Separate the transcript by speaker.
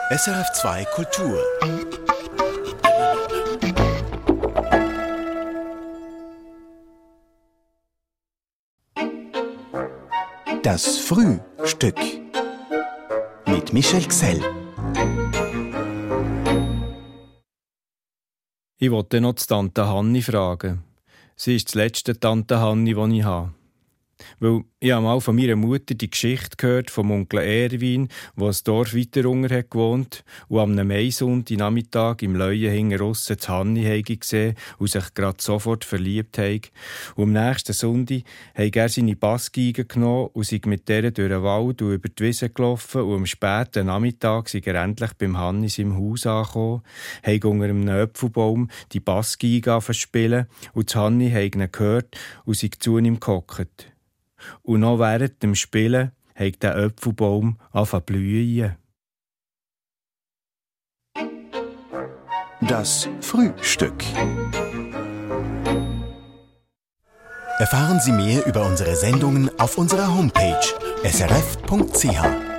Speaker 1: SRF 2 Kultur. Das Frühstück mit Michel Gsell.
Speaker 2: Ich wollte noch die Tante Hanni fragen. Sie ist die letzte Tante Hanni, die ich habe. Weil ich habe mal von meiner Mutter die Geschichte gehört vom Onkel Erwin, der ein Dorf weiter unten hat gewohnt und am Maisonntag im Leuen hinten Russen die Hanni gesehen und sich gerade sofort verliebt hat. Und am nächsten Sonntag hat er seine Bassgeige genommen und sich mit der durch den Wald und über die Wiese gelaufen und am späten Nachmittag sei er endlich beim Hannis im Haus angekommen, hat unter einem Äpfelbaum die Bassgeige spielen und die Hanni hat ihn gehört und sei zu ihm gehockt. Und noch während dem Spielen hat der Äpfelbaum angefangen zu blühen.
Speaker 1: Das Frühstück. Erfahren Sie mehr über unsere Sendungen auf unserer Homepage srf.ch.